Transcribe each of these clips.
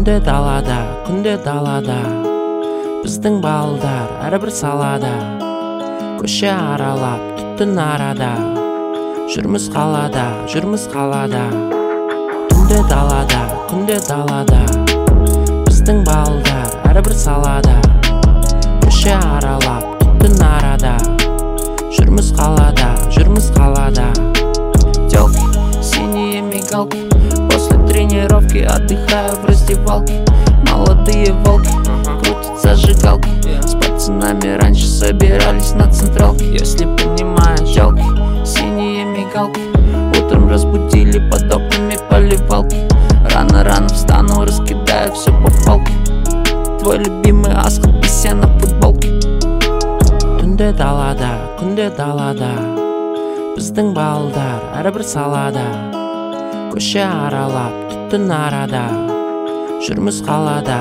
күнде далада біздің балдар әрбір салада, көше аралап түн арада, жүрміз қалада. Күнде далада біздің балдар әрбір салада, көше аралап түн арада, жүрміз қалада. Телки, синие мигалки, после тренировки отдыхаю в раздевалке. Молодые волки, крутят зажигалки, с пацанами раньше собирались на централке. Если понимаешь, жалки, синие мигалки, утром разбудили под окнами поливалки. Рано встану, раскидаю все по палке. Твой любимый асхат и сено футболки. Күнде далада біздің балдар әрбір салада, көше аралап түн арада, жүрміз қалада.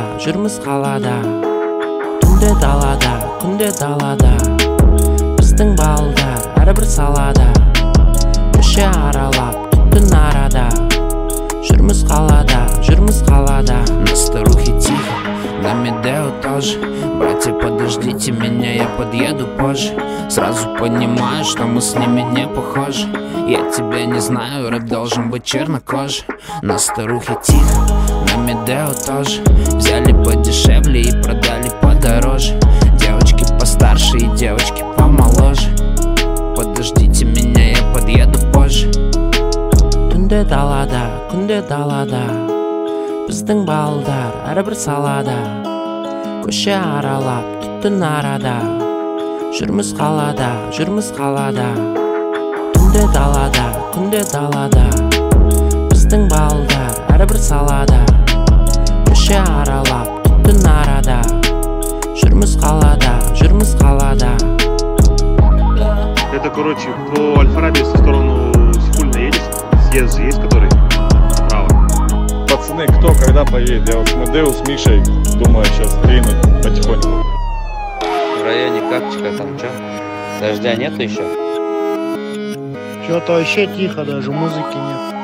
Күнде далада біздің балдар әрбір салада, көше аралап түн арада, жүрміз қалада. На старухе тихо, на Медео тоже. Братья, подождите меня, я подъеду позже. Сразу понимаю, что мы с ними не похожи. Я тебя не знаю, рэп должен быть чернокожий. На старухе тихо, на Медео тоже. Взяли подешевле и продали подороже. Девочки постарше и девочки помоложе. Подождите меня, я подъеду позже. Күнде далада біздің балдар әрбір салада, көше аралап түн арада, жүрміз қалада. Күнде далада біздің балдар әрбір салада, көше аралап түн арада, жүрміз қалада. Это, короче, по Аль-Фараби в сторону Сихульна едешь? Съезд же есть, который направо? Пацаны, кто когда поедет? Я вот смотрю с Мишей, думаю, сейчас двинуть потихоньку. В районе Капчика там что? Дождя нету еще? Что-то вообще тихо, даже музыки нет.